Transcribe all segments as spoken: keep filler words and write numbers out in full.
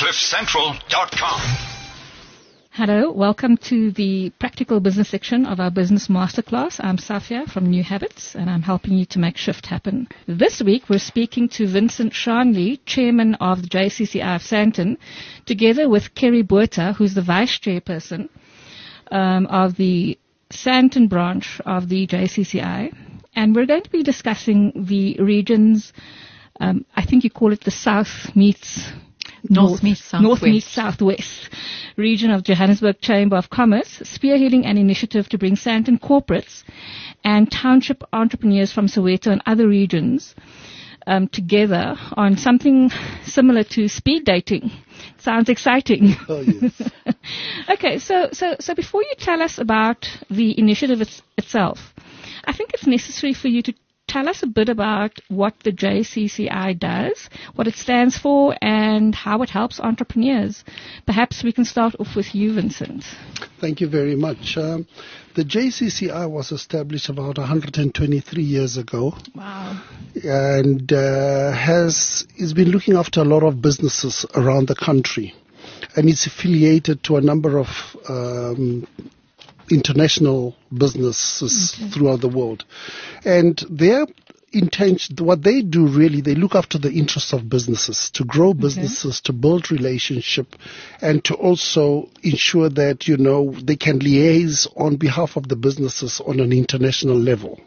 cliff central dot com. Hello, welcome to the practical business section of our business masterclass. I'm Safia from New Habits, and I'm helping you to make shift happen. This week, we're speaking to Vincent Shanley, chairman of the J C C I of Sandton, together with Kerry Botha, who's the vice chairperson um, of the Sandton branch of the J C C I. And we're going to be discussing the regions, um, I think you call it the South meets North, North meets Southwest. North meets Southwest region of Johannesburg Chamber of Commerce, spearheading an initiative to bring Sandton corporates and township entrepreneurs from Soweto and other regions um, together on something similar to speed dating. Sounds exciting. Oh, yes. Okay, so, so, so before you tell us about the initiative it's, itself, I think it's necessary for you to tell us a bit about what the J C C I does, what it stands for, and how it helps entrepreneurs. Perhaps we can start off with you, Vincent. Thank you very much. Um, the J C C I was established about one hundred twenty-three years ago. Wow. And uh, has is been looking after a lot of businesses around the country. And it's affiliated to a number of um, international businesses okay. throughout the world. And their intention, what they do really, they look after the interests of businesses, to grow businesses, okay. to build relationship, and to also ensure that, you know, they can liaise on behalf of the businesses on an international level.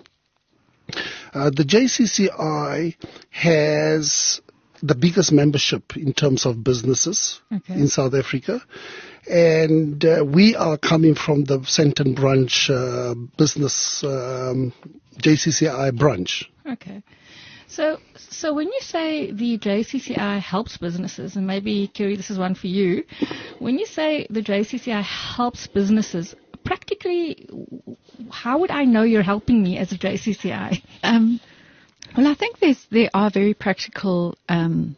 Uh, the J C C I has the biggest membership in terms of businesses okay. in South Africa. And uh, we are coming from the Sandton branch uh, business, um, J C C I branch. Okay. So so when you say the J C C I helps businesses, and maybe, Kerry, this is one for you. When you say the J C C I helps businesses, practically, how would I know you're helping me as a J C C I? Um, well, I think there's, there are very practical um,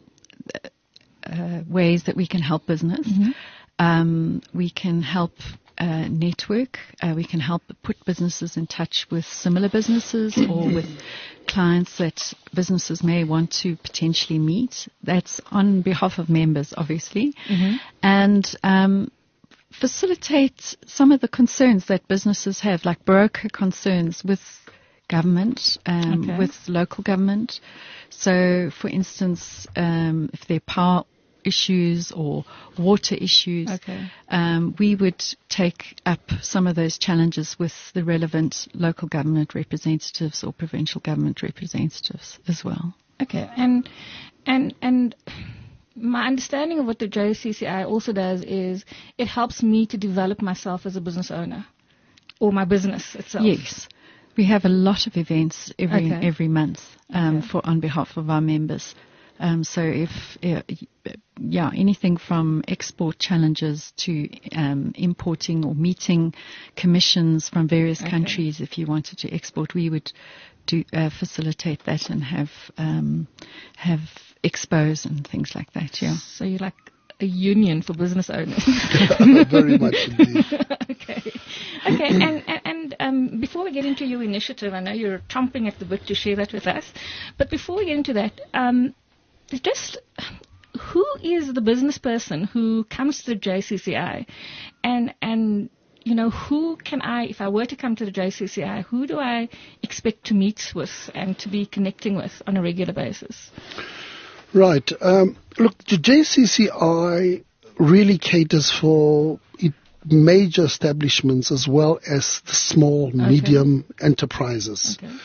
uh, ways that we can help business. Mm-hmm. Um, we can help uh, network. Uh, we can help put businesses in touch with similar businesses or with clients that businesses may want to potentially meet. That's on behalf of members, obviously. Mm-hmm. And um, facilitate some of the concerns that businesses have, like broker concerns with government, um, okay. with local government. So, for instance, um, if there are power issues or water issues, okay. um, we would take up some of those challenges with the relevant local government representatives or provincial government representatives as well. Okay, and and and my understanding of what the J C C I also does is it helps me to develop myself as a business owner or my business itself. Yes. We have a lot of events every okay. every month um, okay. for on behalf of our members. Um, so if, uh, yeah, anything from export challenges to um, importing or meeting commissions from various okay. countries, if you wanted to export, we would do uh, facilitate that and have um, have expos and things like that. Yeah. So you're like a union for business owners. Very much indeed. Okay. Okay. And and, and um, before we get into your initiative, I know you're chomping at the bit to share that with us. But before we get into that, um, just who is the business person who comes to the J C C I, and and you know, who can I, if I were to come to the J C C I, who do I expect to meet with and to be connecting with on a regular basis? Right. Um, look, the J C C I really caters for it, major establishments as well as the small, okay. medium enterprises. Okay.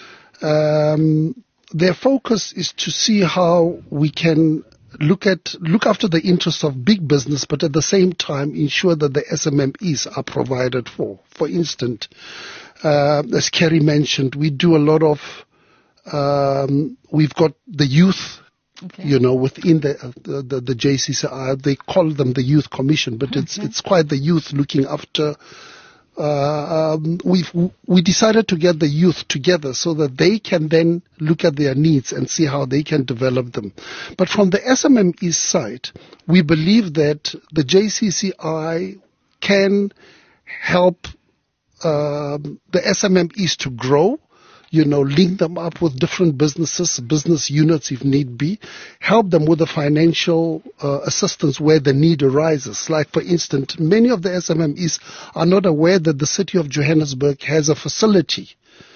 Um, Their focus is to see how we can look at look after the interests of big business, but at the same time ensure that the S M M Es are provided for. For instance, uh, as Kerry mentioned, we do a lot of. Um, we've got the youth, okay. you know, within the, uh, the the the J C C I. They call them the Youth Commission, but okay. it's it's quite the youth looking after. Uh, um, we've, we decided to get the youth together so that they can then look at their needs and see how they can develop them. But from the S M M E side, we believe that the J C C I can help uh, the S M M Es to grow you know, link them up with different businesses, business units if need be, help them with the financial uh, assistance where the need arises. Like, for instance, many of the S M M Es are not aware that the city of Johannesburg has a facility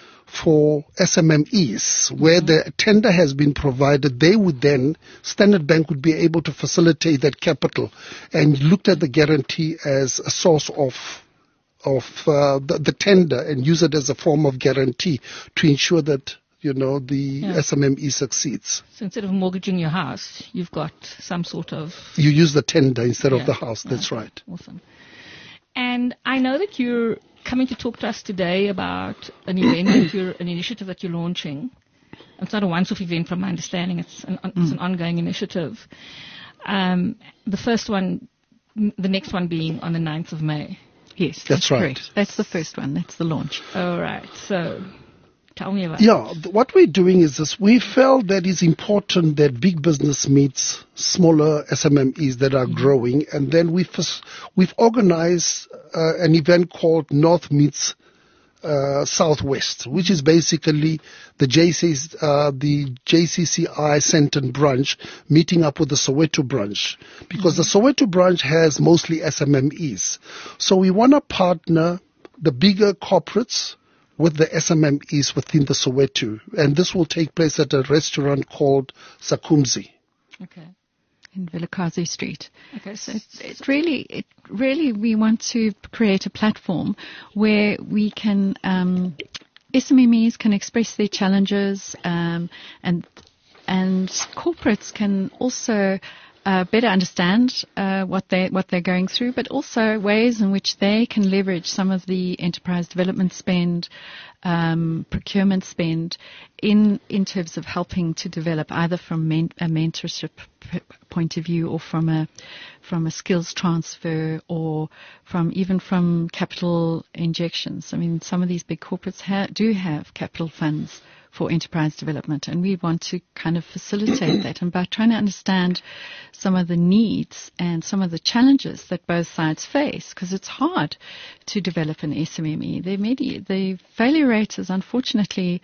for S M M Es where mm-hmm. the tender has been provided. They would then, Standard Bank would be able to facilitate that capital and looked at the guarantee as a source of of uh, the, the tender and use it as a form of guarantee to ensure that, you know, the yeah. S M M E succeeds. So instead of mortgaging your house, you've got some sort of... You use the tender instead yeah. of the house. That's yeah. right. Awesome. And I know that you're coming to talk to us today about an event, that you're, an initiative that you're launching. It's not a once-off event from my understanding. It's an, mm. it's an ongoing initiative. Um, the first one, the next one being on the ninth of May. Yes, that's, that's right. Correct. That's the first one. That's the launch. All right. So tell me about yeah, it. Yeah, what we're doing is this. We felt that it's important that big business meets smaller S M M Es that are mm-hmm. growing. And then we've, we've organized uh, an event called North Meets uh, Southwest, which is basically the J C, uh, the J C C I Sandton branch meeting up with the Soweto branch, because mm-hmm. the Soweto branch has mostly S M M Es. So we want to partner the bigger corporates with the S M M Es within the Soweto, and this will take place at a restaurant called Sakumzi. Okay. In Vilakazi Street. Okay, so it's, it's really, it really, we want to create a platform where we can, um, S M M Es can express their challenges, um, and and corporates can also uh, better understand uh, what they what they're going through, but also ways in which they can leverage some of the enterprise development spend, um, procurement spend, in in terms of helping to develop, either from men, a mentorship p- point of view, or from a from a skills transfer, or from even from capital injections. I mean, some of these big corporates ha- do have capital funds for enterprise development, and we want to kind of facilitate that, and by trying to understand some of the needs and some of the challenges that both sides face, because it's hard to develop an S M M E. The, medi- the failure rate is unfortunately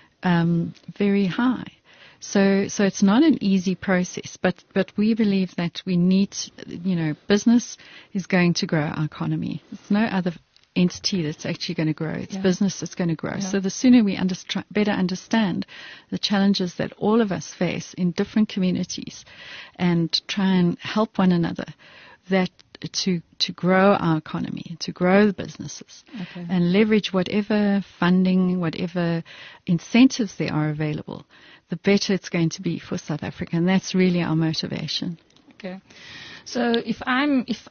um, very high. So, so it's not an easy process, but, but we believe that we need, you know, business is going to grow our economy. There's no other entity that's actually going to grow. It's yeah. business that's going to grow. Yeah. So the sooner we underst- better understand the challenges that all of us face in different communities and try and help one another, that to to grow our economy, to grow the businesses, okay. and leverage whatever funding, whatever incentives there are available, the better it's going to be for South Africa. And that's really our motivation. Okay. So if I'm if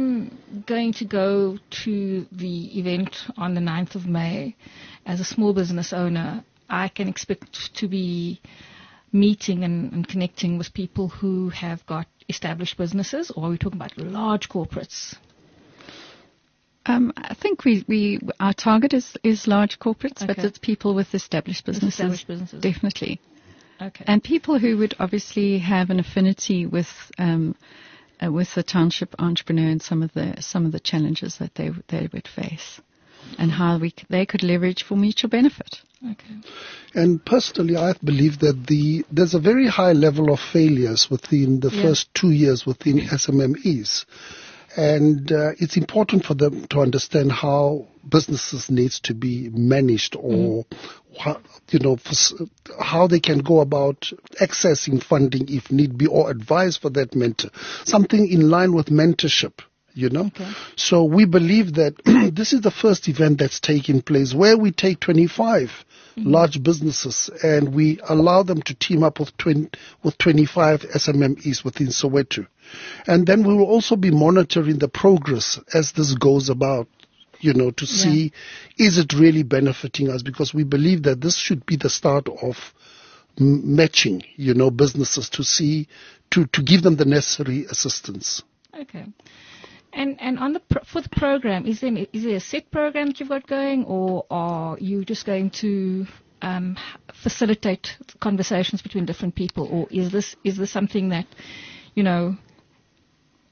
I'm going to go to the event on the ninth of May as a small business owner, I can expect to be meeting and, and connecting with people who have got established businesses, or are we talking about large corporates? Um, I think we, we our target is, is large corporates, okay. but it's people with established businesses. Established businesses. Definitely. Okay. And people who would obviously have an affinity with um, uh, with the township entrepreneur and some of the some of the challenges that they they would face, and how we c- they could leverage for mutual benefit. Okay. And personally, I believe that the there's a very high level of failures within the yeah. first two years within S M M Es. And uh, it's important for them to understand how businesses needs to be managed, or mm. how, you know, for, how they can go about accessing funding if need be, or advice for that mentor. Something in line with mentorship, you know. Okay. So we believe that this is the first event that's taking place where we take twenty-five mm-hmm. large businesses and we allow them to team up with twenty, with twenty-five S M M Es within Soweto. And then we will also be monitoring the progress as this goes about, you know, to see, yeah. is it really benefiting us? Because we believe that this should be the start of m- matching, you know, businesses to see, to, to give them the necessary assistance. Okay. And and on the pro- for the program, is there is there a set program that you've got going, or are you just going to um, facilitate conversations between different people, or is this is this something that, you know,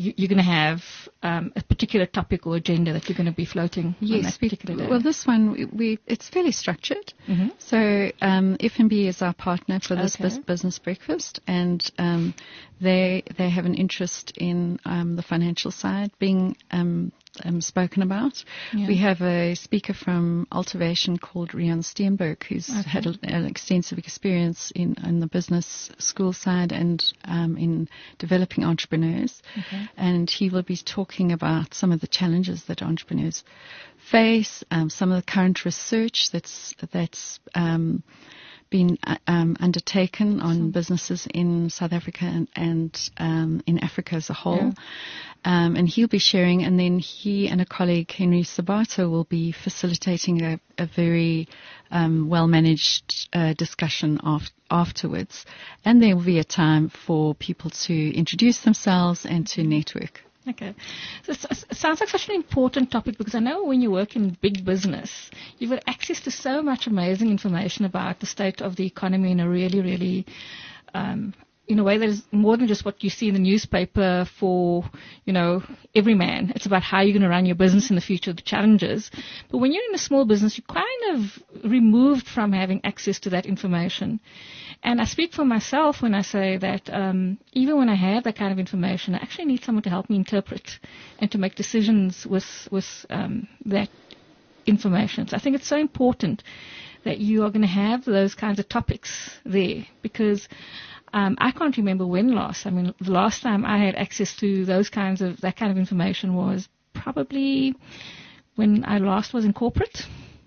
you, you're going to have um, a particular topic or agenda that you're going to be floating on Yes, that particular day. Well, this one, we, we it's fairly structured. Mm-hmm. So um, F N B is our partner for this Okay. bus- business breakfast, and um, they they have an interest in um, the financial side being um, um, spoken about. Yeah. We have a speaker from Altivation called Rian Steenberg, who's Okay. had a, an extensive experience in, in the business school side and um, in developing entrepreneurs. Okay. And he will be talking about some of the challenges that entrepreneurs face, um, some of the current research that's that's um, been uh, um, undertaken on businesses in South Africa and, and um, in Africa as a whole. Um, and he'll be sharing, and then he and a colleague, Henry Sabato, will be facilitating a, a very um, well-managed uh, discussion af- afterwards. And there will be a time for people to introduce themselves and to network. Okay. So it s- it sounds like such an important topic, because I know when you work in big business, you've got access to so much amazing information about the state of the economy in a really, really, um, in a way that is more than just what you see in the newspaper for, you know, every man. It's about how you're going to run your business in the future, the challenges. But when you're in a small business, you're kind of removed from having access to that information. And I speak for myself when I say that um, even when I have that kind of information, I actually need someone to help me interpret and to make decisions with with um, that information. So I think it's so important that you are going to have those kinds of topics there, because um, I can't remember when last. I mean, the last time I had access to those kinds of that kind of information was probably when I last was in corporate.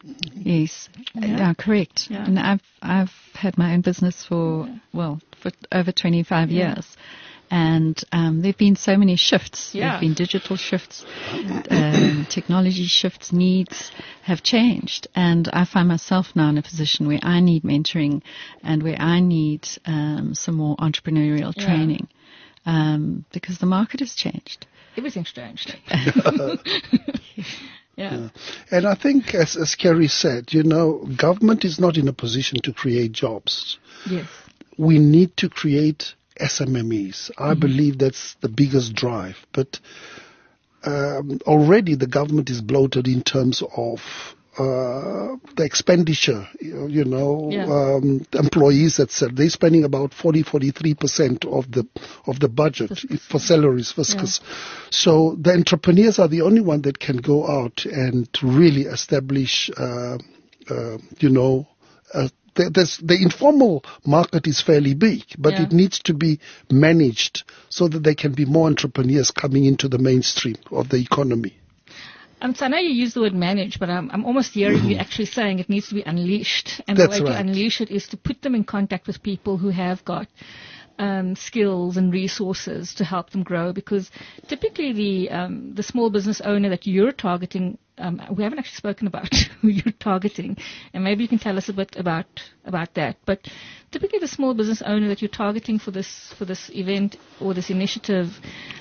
Yes, Yeah. yeah, correct. Yeah. And I've I've had my own business for Yeah. well for over twenty-five Yeah. years, and um, there've been so many shifts. Yeah. There've been digital shifts, um, technology shifts, needs have changed, and I find myself now in a position where I need mentoring and where I need um, some more entrepreneurial Yeah. training, um, because the market has changed. Everything's changed. Yeah. Yeah. And I think, as, as Kerry said, you know, government is not in a position to create jobs. Yes. We need to create S M M Es. I Mm-hmm. believe that's the biggest drive. But um, already the government is bloated in terms of uh, the expenditure, you you know, Yeah. um, the employees, et cetera. They're spending about forty, forty-three percent of the of the budget Fiscus, for salaries, fiscus. So the entrepreneurs are the only one that can go out and really establish, uh, uh, you know, uh, the, there's, the informal market is fairly big, but Yeah. it needs to be managed so that there can be more entrepreneurs coming into the mainstream of the economy. Um, so I know you use the word manage, but I'm, I'm almost hearing you actually saying it needs to be unleashed. And That's the way right. to unleash it is to put them in contact with people who have got um, skills and resources to help them grow. Because typically the um, the small business owner that you're targeting, um, we haven't actually spoken about who you're targeting, and maybe you can tell us a bit about about that. But typically the small business owner that you're targeting for this for this event or this initiative,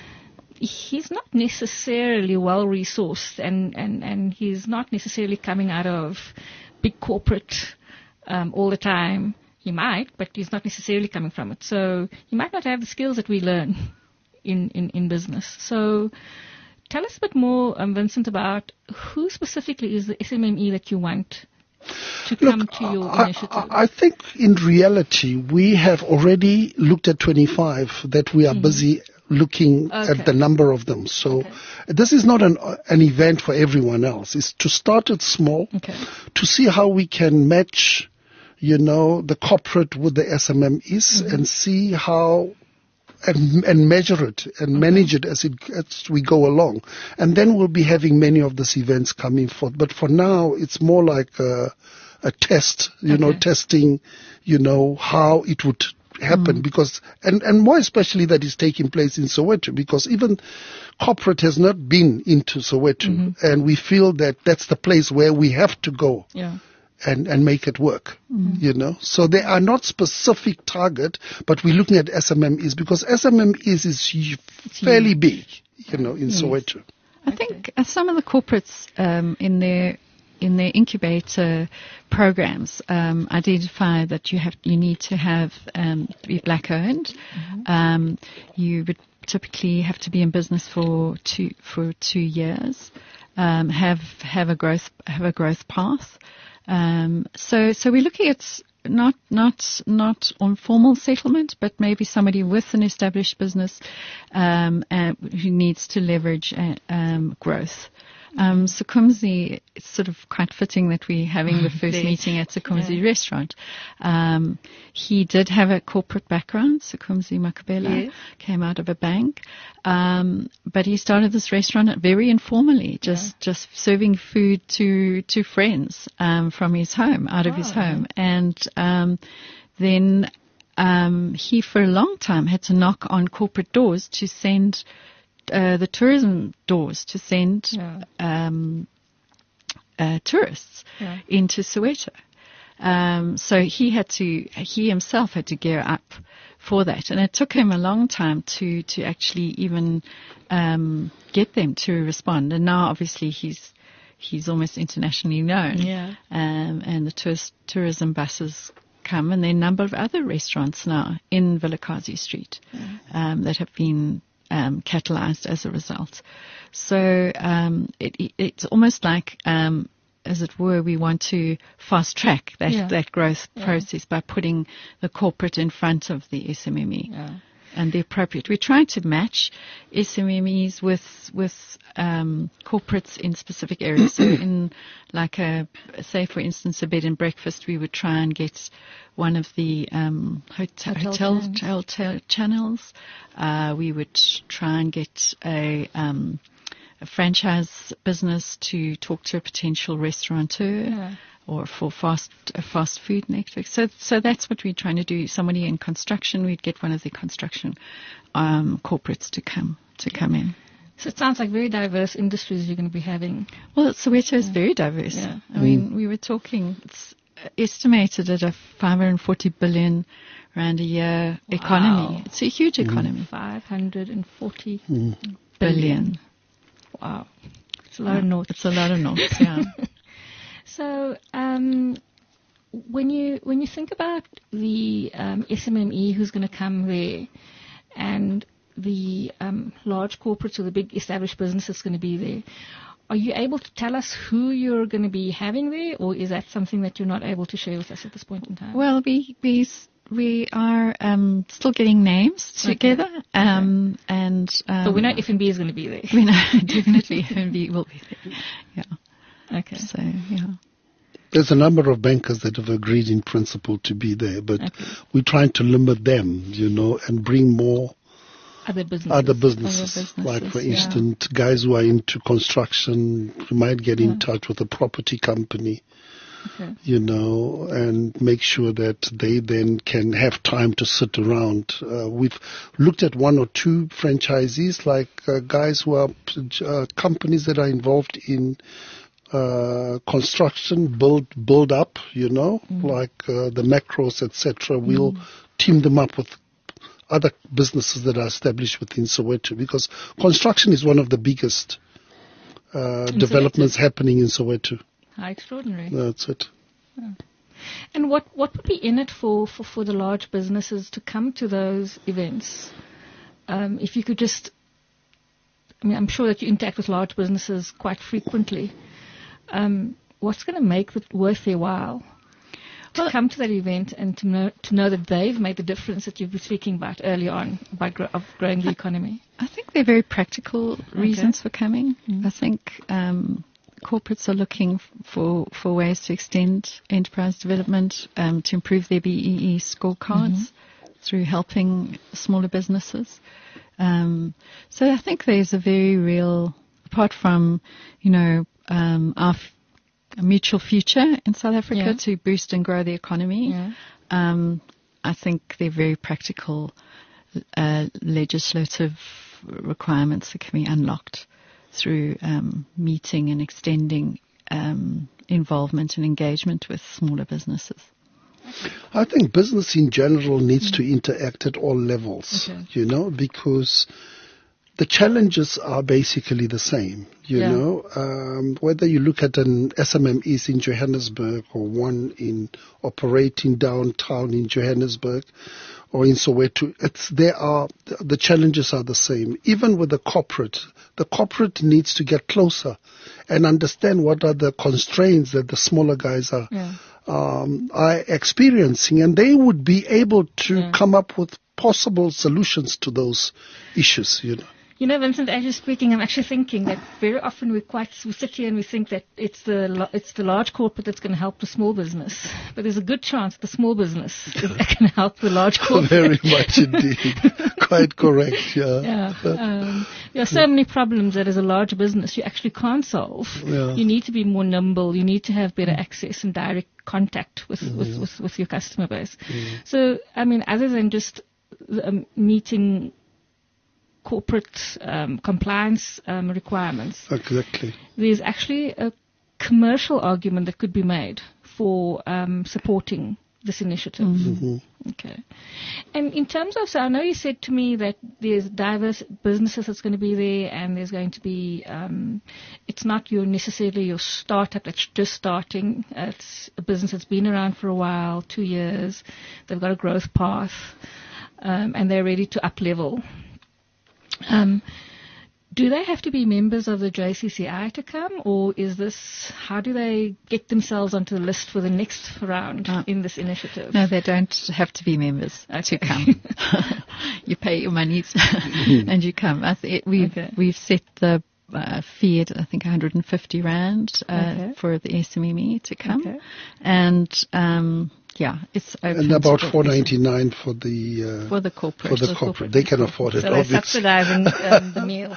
he's not necessarily well resourced, and, and, and he's not necessarily coming out of big corporate um, all the time. He might, but he's not necessarily coming from it. So he might not have the skills that we learn in, in, in business. So tell us a bit more, um, Vincent, about who specifically is the S M M E that you want to come Look, to your I, initiative. I, I think in reality we have already looked at twenty-five that we are busy looking Okay. at the number of them. So Okay. this is not an an event for everyone else. It's to start it small, Okay. to see how we can match, you know, the corporate with the S M M Es and see how and, and measure it and manage it as it as we go along. And then we'll be having many of these events coming forth. But for now, it's more like a, a test, you know, Okay. testing, you know, how it would happen because, and, and more especially that is taking place in Soweto, because even corporate has not been into Soweto, and we feel that that's the place where we have to go Yeah. and, and make it work, you know. So they are not specific target, but we're looking at S M M Es because S M M Es is hu- fairly big, you know, in Soweto. I think uh, some of the corporates um, in their in their incubator programs um, identify that you have you need to have um, be black owned. Um, you would typically have to be in business for two for two years, um, have have a growth have a growth path. Um, so so we're looking at not not not on formal settlement, but maybe somebody with an established business um, uh, who needs to leverage uh, um, growth. Um, Sukumzi, it's sort of quite fitting that we're having the first meeting at Sukumzi yeah. restaurant. Um, he did have a corporate background. Sukumzi Makabela yes. came out of a bank. Um, but he started this restaurant very informally, just, yeah. just serving food to, to friends, um, from his home, out of oh, his home. And, um, then, um, he for a long time had to knock on corporate doors to send Uh, the tourism doors to send yeah. um, uh, tourists yeah. into Soweto. Um, so he had to, he himself had to gear up for that, and it took him a long time to to actually even um, get them to respond. And now, obviously, he's he's almost internationally known. Yeah. Um, and the tourist, tourism buses come, and there are a number of other restaurants now in Vilakazi Street yeah. um, that have been Um, catalyzed as a result. So um, it, it, it's almost like, um, as it were, we want to fast track that, yeah. that growth yeah. process by putting the corporate in front of the S M M E yeah. and the appropriate. We're trying to match S M M Es with with um, corporates in specific areas. So in like a, say for instance, a bed and breakfast, we would try and get one of the um, hotel, hotel, hotel, chains. hotel channels. Uh, we would try and get a, um, a franchise business to talk to a potential restaurateur. Yeah. Or for fast a fast food network. So so that's what we're trying to do. Somebody in construction, we'd get one of the construction um, corporates to come to come in. So it sounds like very diverse industries you're going to be having. Well, Soweto is yeah. very diverse. Yeah. I mean, we were talking, it's estimated at a five hundred forty billion rand a year wow. economy. It's a huge economy. five hundred forty mm. billion. billion. Wow. It's a lot yeah. of noughts. It's a lot of noughts, yeah. So, um, when you when you think about the um, S M M E who's going to come there, and the um, large corporates or the big established businesses going to be there, are you able to tell us who you're going to be having there, or is that something that you're not able to share with us at this point in time? Well, we we we are um, still getting names together, okay. um, okay. and um, but we know F and B is going to be there. We know definitely F and B will be there. Yeah. Okay. So yeah. There's a number of bankers that have agreed in principle to be there, but okay. we're trying to limit them, you know, and bring more other businesses. Other businesses. Other businesses like, for yeah. instance, guys who are into construction, you might get yeah. in touch with a property company, okay. you know, and make sure that they then can have time to sit around. Uh, we've looked at one or two franchisees, like uh, guys who are uh, companies that are involved in Uh, construction, build build up, you know, mm. like uh, the Macros, et cetera. We'll mm. team them up with other businesses that are established within Soweto, because construction is one of the biggest uh, developments Soweto. happening in Soweto. How extraordinary. That's it. Oh. And what, what would be in it for, for, for the large businesses to come to those events? Um, if you could just, I mean, I'm sure that you interact with large businesses quite frequently. Um, what's going to make it worth their while to well, come to that event and to know to know that they've made the difference that you've been speaking about early on by gro- of growing the economy? I think they're very practical reasons okay. for coming. Mm-hmm. I think um, corporates are looking f- for for ways to extend enterprise development, um, to improve their B E E scorecards mm-hmm. through helping smaller businesses. Um, so I think there's a very real, apart from, you know, Um, our f- mutual future in South Africa yeah. to boost and grow the economy. Yeah. Um, I think they're very practical uh, legislative requirements that can be unlocked through um, meeting and extending um, involvement and engagement with smaller businesses. I think business in general needs mm-hmm. to interact at all levels, okay. you know, because the challenges are basically the same, you yeah. know, um, whether you look at an S M M Es in Johannesburg or one in operating downtown in Johannesburg, or in Soweto, it's, there are, the challenges are the same. Even with the corporate, the corporate needs to get closer and understand what are the constraints that the smaller guys are, Yeah. um, are experiencing, and they would be able to Yeah. come up with possible solutions to those issues, you know. You know, Vincent, as you're speaking, I'm actually thinking that very often we quite we sit here and we think that it's the lo- it's the large corporate that's going to help the small business, but there's a good chance the small business is going to help the large corporate. Very much indeed. Quite correct, yeah. Yeah, um, there are so many problems that as a large business you actually can't solve. Yeah. You need to be more nimble. You need to have better access and direct contact with, Mm-hmm. with, with, with your customer base. So, I mean, other than just um, meeting corporate um, compliance um, requirements, Exactly. there's actually a commercial argument that could be made for um, supporting this initiative. Mm-hmm. Okay. And in terms of, so I know you said to me that there's diverse businesses that's going to be there, and there's going to be, um, it's not your necessarily your startup that's just starting. It's a business that's been around for a while, two years. They've got a growth path, um, and they're ready to up level. Um, do they have to be members of the J C C I to come, or is this, how do they get themselves onto the list for the next round Uh, in this initiative? No, they don't have to be members to come. You pay your money and you come. I th- we've, Okay. we've set the uh, fee at, I think, one hundred fifty rand uh, Okay. for the S M M E to come. Okay. And, um, yeah, it's open. And about to four everyone. ninety-nine for the uh, For the corporate. for the the corporate. corporate. They can afford it, So they're obviously. subsidizing um, the meal.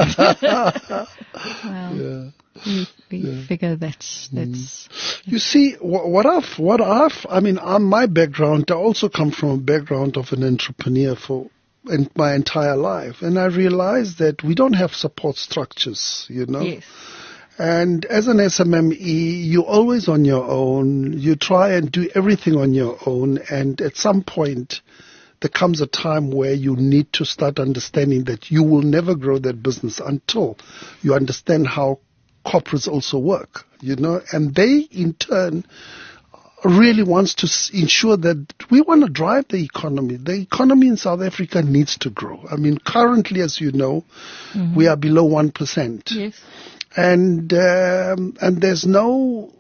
Well, Yeah. we, we figure that's, that's You see, wh- what I've, what I've, I mean, um, my background, I also come from a background of an entrepreneur for in my entire life, and I realized that we don't have support structures, you know. Yes. And as an S M M E, you're always on your own. You try and do everything on your own. And at some point, there comes a time where you need to start understanding that you will never grow that business until you understand how corporates also work, you know. And they, in turn, really wants to s- ensure that we want to drive the economy. The economy in South Africa needs to grow. I mean, currently, as you know, we are below one percent. Yes. And um, and there's no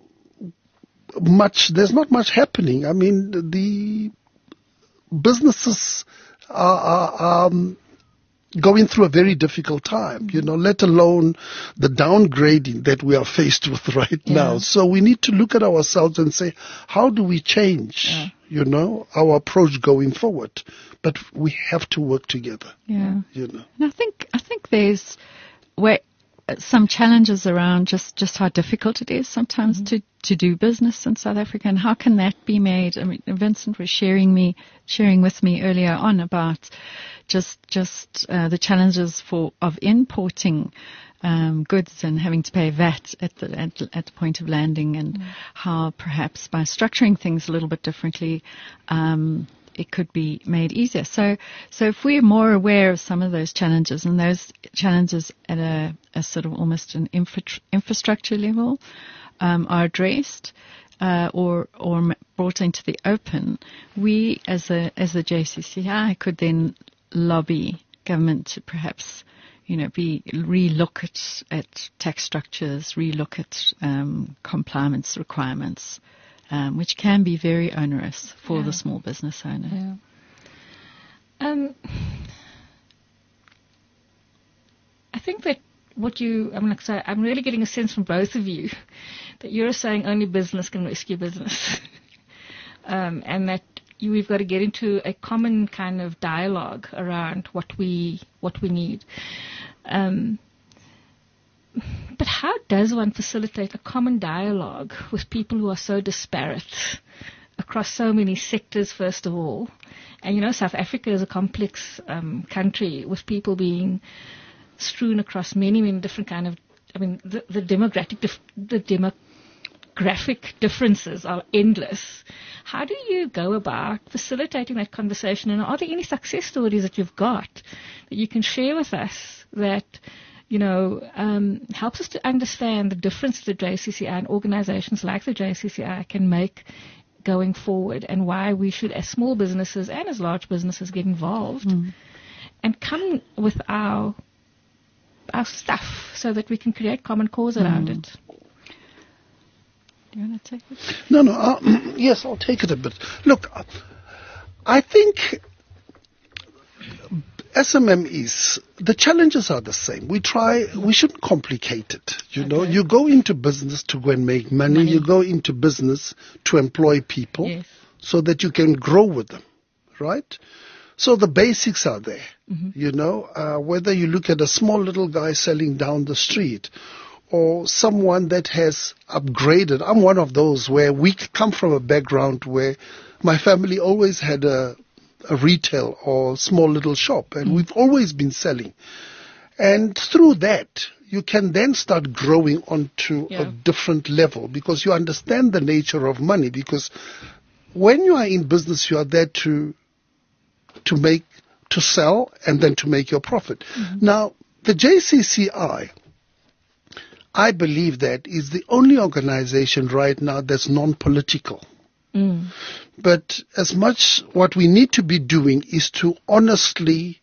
much. There's not much happening. I mean, the businesses are, are um, going through a very difficult time. You know, let alone the downgrading that we are faced with right Yeah. now. So we need to look at ourselves and say, how do we change? Yeah. You know, our approach going forward. But we have to work together. yeah. You know. And I think I think there's where some challenges around just, just how difficult it is sometimes to, to do business in South Africa, and how can that be made? I mean, Vincent was sharing me sharing with me earlier on about just just uh, the challenges for of importing um, goods and having to pay V A T at the at, at the point of landing, and how perhaps by structuring things a little bit differently, um, it could be made easier. So, so if we're more aware of some of those challenges, and those challenges at a, a sort of almost an infra- infrastructure level um, are addressed uh, or or m- brought into the open, we as a as the J C C I could then lobby government to perhaps, you know, be re-look at, at tax structures, re-look at um, compliance requirements. Um, which can be very onerous for Yeah. the small business owner. Yeah. Um, I think that what you, I'm like, so I'm really getting a sense from both of you that you're saying only business can rescue business, um, and that you, we've got to get into a common kind of dialogue around what we what we need. Um, But how does one facilitate a common dialogue with people who are so disparate across so many sectors, first of all? And, you know, South Africa is a complex um, country with people being strewn across many, many different kind of, I mean, the, the demographic, dif- the demographic differences are endless. How do you go about facilitating that conversation? And are there any success stories that you've got that you can share with us that, you know, um, helps us to understand the difference the J C C I and organizations like the J C C I can make going forward and why we should, as small businesses and as large businesses, get involved mm. and come with our our stuff so that we can create common cause mm. around it. Do you want to take it? No, no. Uh, yes, I'll take it a bit. Look, I think S M M Es, the challenges are the same. We try, we shouldn't complicate it. You okay. know, you go into business to go and make money. money. You go into business to employ people yes. so that you can grow with them, right? So the basics are there. Mm-hmm. You know, uh, whether you look at a small little guy selling down the street or someone that has upgraded. I'm one of those where we come from a background where my family always had a a retail or small little shop, and mm. we've always been selling. And through that, you can then start growing onto yeah. a different level because you understand the nature of money. Because when you are in business, you are there to to make, to sell, and then to make your profit. Mm-hmm. Now, the J C C I, I believe that is the only organization right now that's non-political. Mm. But as much what we need to be doing is to honestly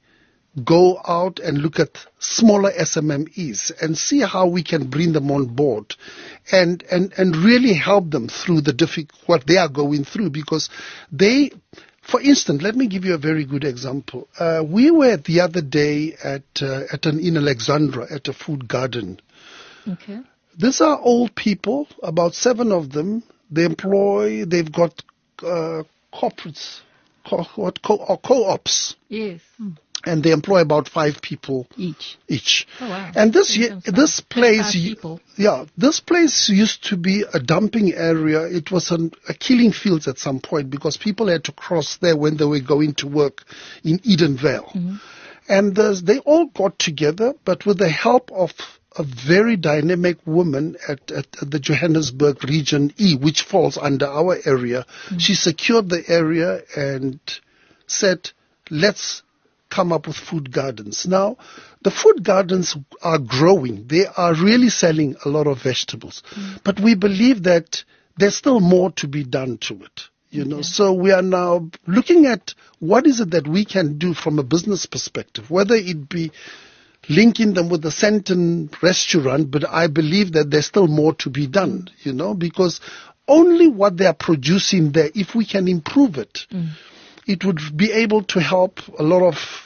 go out and look at smaller S M M Es and see how we can bring them on board and, and, and really help them through the diffi- what they are going through, because they, for instance, let me give you a very good example. Uh, we were the other day at, uh, at an, in Alexandra at a food garden. Okay. These are old people, about seven of them. They employ, they've got uh, corporates, co- what, co- or co-ops. Yes. Mm. And they employ about five people each. Each. Oh, wow. And this ye- this place, yeah, this place used to be a dumping area. It was an, a killing fields at some point because people had to cross there when they were going to work in Edenvale. Mm-hmm. And they all got together, but with the help of a very dynamic woman at, at, at the Johannesburg Region E, which falls under our area. Mm-hmm. She secured the area and said, let's come up with food gardens. Now, the food gardens are growing. They are really selling a lot of vegetables. Mm-hmm. But we believe that there's still more to be done to it. You okay. know, so we are now looking at what is it that we can do from a business perspective, whether it be linking them with the Sandton restaurant, but I believe that there's still more to be done, you know, because only what they are producing there, if we can improve it, mm. it would be able to help a lot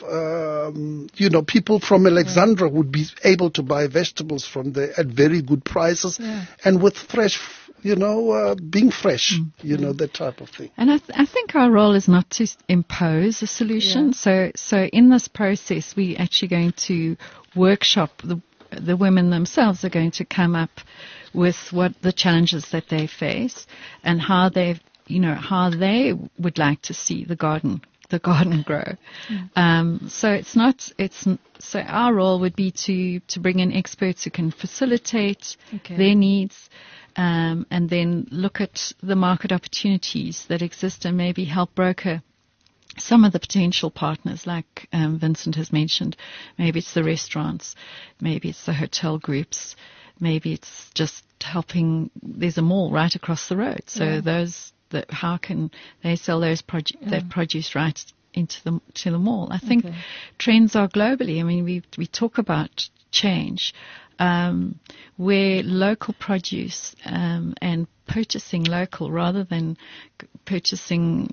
of, um, you know, people from Alexandra yeah. would be able to buy vegetables from there at very good prices yeah. and with fresh, you know, uh, being fresh, mm. you yeah. know, that type of thing. And I, th- I think our role is not to impose a solution. Yeah. So, so in this process, we're actually going to workshop the the women themselves are going to come up with what the challenges that they face and how they, you know, how they would like to see the garden, the garden grow. Mm. Um, so it's not, it's, so our role would be to, to bring in experts who can facilitate okay. their needs, um, and then look at the market opportunities that exist and maybe help broker some of the potential partners, like um, Vincent has mentioned. Maybe it's the restaurants, maybe it's the hotel groups, maybe it's just helping. There's a mall right across the road, so yeah. those that how can they sell those produ- yeah. that produce right into the to the mall? I think okay. trends are globally. I mean, we we talk about change, um, where local produce um, and purchasing local rather than purchasing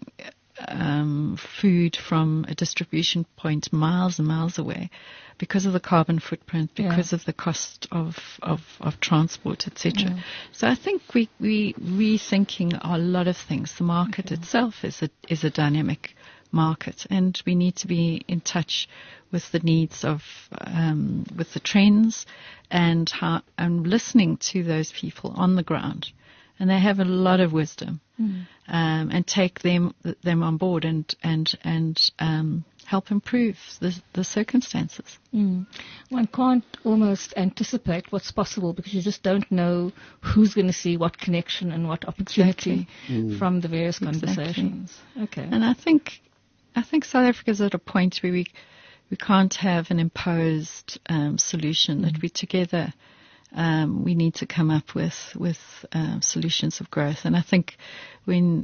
Um, food from a distribution point miles and miles away because of the carbon footprint, because yeah. of the cost of, of, of transport, et cetera. Yeah. So I think we, we rethinking a lot of things. The market okay. itself is a, is a dynamic market, and we need to be in touch with the needs of, um, with the trends and how, and listening to those people on the ground. And they have a lot of wisdom, mm. um, and take them them on board and and and um, help improve the the circumstances. Mm. One can't almost anticipate what's possible because you just don't know who's going to see what connection and what opportunity exactly. mm. from the various conversations. Exactly. Okay, and I think I think South Africa's at a point where we we can't have an imposed um, solution. Mm. That we together. Um, we need to come up with with uh, solutions of growth, and I think when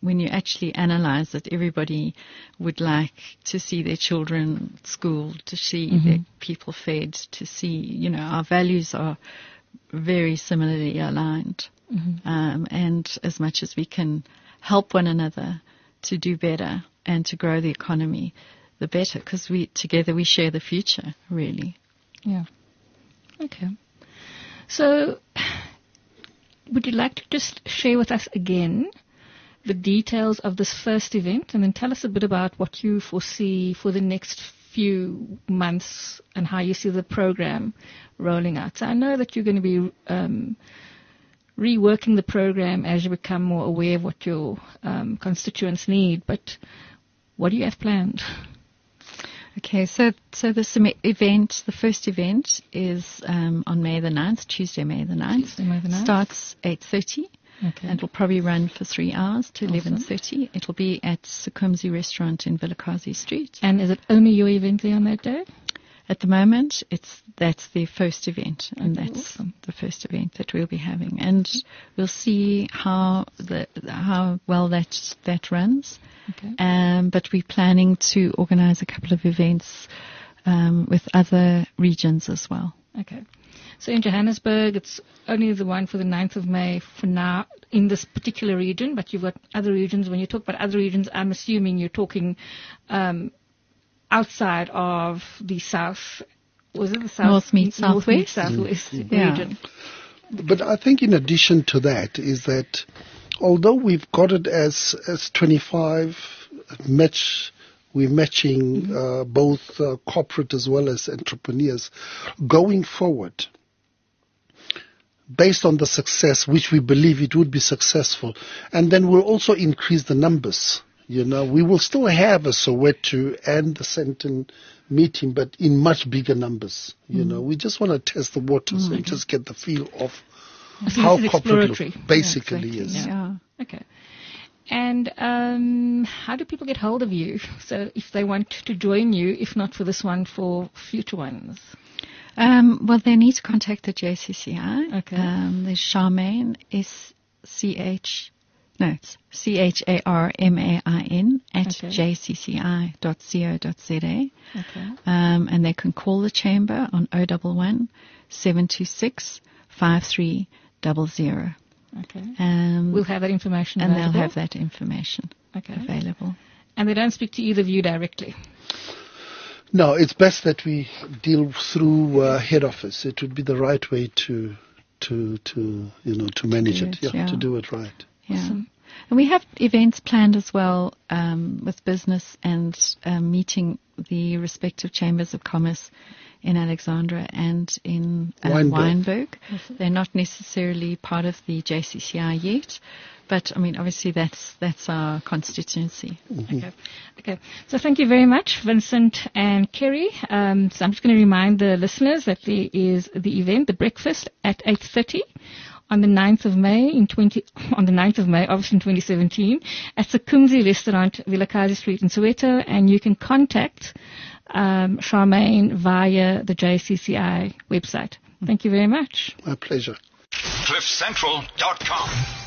when you actually analyze it, everybody would like to see their children schooled, to see mm-hmm. their people fed, to see, you know, our values are very similarly aligned. Mm-hmm. Um, and as much as we can help one another to do better and to grow the economy, the better, because we together we share the future, really. Yeah. Okay. So, would you like to just share with us again the details of this first event, and then tell us a bit about what you foresee for the next few months and how you see the program rolling out? So I know that you're going to be um, reworking the program as you become more aware of what your um, constituents need, but what do you have planned? Okay, so so the sem- event, the first event is um, on May the ninth, Tuesday, May the ninth. Tuesday, May the ninth. Starts eight thirty. Okay. And it'll probably run for three hours to Awesome. eleven thirty. It'll be at Sukumzi Restaurant in Vilakazi Street. And is it only your event there on that day? At the moment, it's that's the first event, and Okay, that's awesome. the first event that we'll be having. And we'll see how the how well that that runs. Okay. Um, but we're planning to organize a couple of events um, with other regions as well. Okay. So in Johannesburg, it's only the one for the ninth of May for now in this particular region, but you've got other regions. When you talk about other regions, I'm assuming you're talking um, outside of the south. Was it the south? North meets North meets southwest. southwest Yeah. region. But I think in addition to that is that although we've got it as as twenty-five match, we're matching mm-hmm. uh, both uh, corporate as well as entrepreneurs going forward. Based on the success, which we believe it would be successful, and then we'll also increase the numbers. You know, we will still have a Soweto and the Sandton meeting, but in much bigger numbers. You mm-hmm. know, we just want to test the waters mm-hmm. and just get the feel of so how this is corporate exploratory. basically yeah, exactly. is. Yeah. Okay. And um, how do people get hold of you? So if they want to join you, if not for this one, for future ones? Um, well, they need to contact the J C C I. Okay. Um, there's Charmaine, S C H, no, it's C H A R M A I N at Okay. j c c i dot co dot z a. Okay. Um, and they can call the chamber on oh one one, seven two six, five three zero zero. Okay. Um, We'll have that information and available. they'll have that information Okay. available. And they don't speak to either of you directly? No, it's best that we deal through uh, head office. It would be the right way to, to, to you know, to manage do it. it, Yeah, yeah. to do it right. Yeah. Awesome. And we have events planned as well um, with business and um, meeting the respective chambers of commerce in Alexandra and in uh, Wynberg. Wynberg. They're not necessarily part of the J C C I yet, but I mean, obviously that's that's our constituency. Mm-hmm. Okay. Okay. So thank you very much, Vincent and Kerry. Um, so I'm just going to remind the listeners that there is the event, the breakfast, at eight thirty. On the ninth of May in twenty on the ninth of May, obviously in twenty seventeen, at Sukumzi Restaurant, Vilakazi Street in Soweto, and you can contact um, Charmaine via the J C C I website. Thank you very much. My pleasure. cliff central dot com